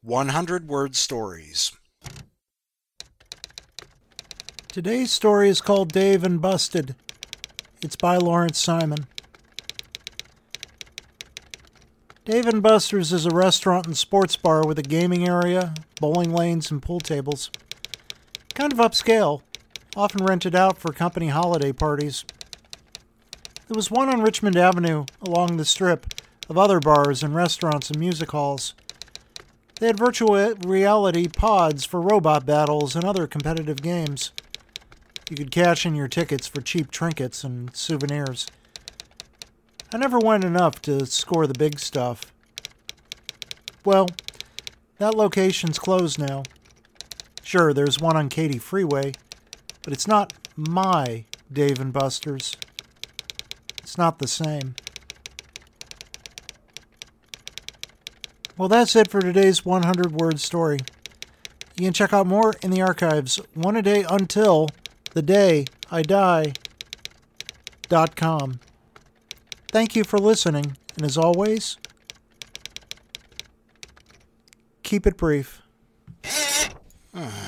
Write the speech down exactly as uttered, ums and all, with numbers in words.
one hundred Word Stories. Today's story is called Dave and Busted. It's by Lawrence Simon. Dave and Buster's is a restaurant and sports bar with a gaming area, bowling lanes, and pool tables. Kind of upscale, often rented out for company holiday parties. There was one on Richmond Avenue along the strip of other bars and restaurants and music halls. They had virtual reality pods for robot battles and other competitive games. You could cash in your tickets for cheap trinkets and souvenirs. I never went enough to score the big stuff. Well, that location's closed now. Sure, there's one on Katy Freeway, but it's not my Dave and Buster's. It's not the same. Well, that's it for today's one hundred Word Story. You can check out more in the archives, one a day until the day I die dot com. Thank you for listening, and as always, keep it brief.